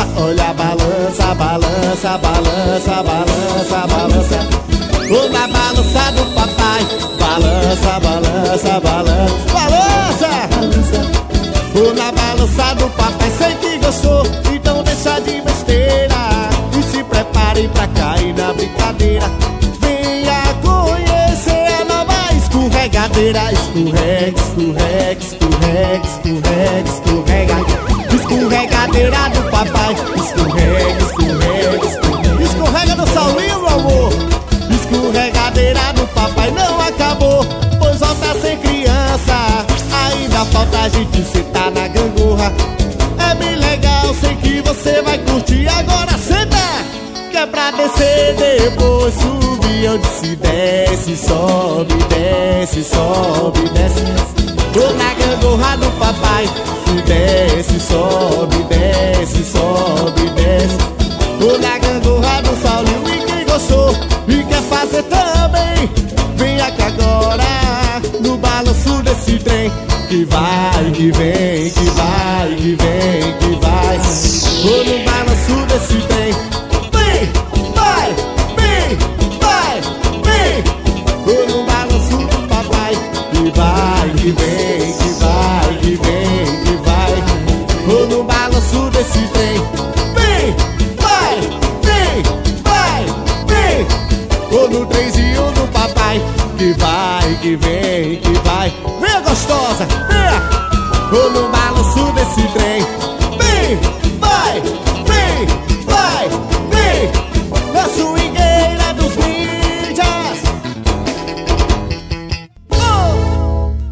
olha, balança, balança, balança, balança, balança. Vou na balança do papai. Balança, balança, balança, balança. Vou na balança do papai. Sei que gostou, então deixa de besteira e se prepare pra cair na brincadeira. Venha conhecer a nova escorregadeira. Escorrega, escorrega, escorrega, escorrega, escorrega. Escorregadeira do papai. Escorrega, escorrega, escorrega. Escorrega do Saulinho, meu amor. Escorregadeira do papai não acabou, pois volta a ser criança. Ainda falta a gente sentar na gangorra. É bem legal, sei que você vai curtir. Agora senta, que é pra descer, depois subir. Eu disse desce, sobe, desce, sobe, desce. Tô na gangorra do papai. Desce, sobe, desce, sobe, desce. Tô na gangorra do Saulinho. E quem gostou e quer fazer também, vem aqui agora no balanço desse trem. Que vai, que vem, que vai, que vem, que vai. Tô no balanço desse trem. Vem, vai, vem, vai, vem. Tô no balanço do papai. Que vai, que vem, que vai, que vem, que vai. Tô no balanço desse trem. Vem, vai, vem, vai, vem. Tô no trenzinho do papai. Que vai, que vem, que vai. Venha, gostosa, venha. Tô no balanço desse trem. Vem, vai.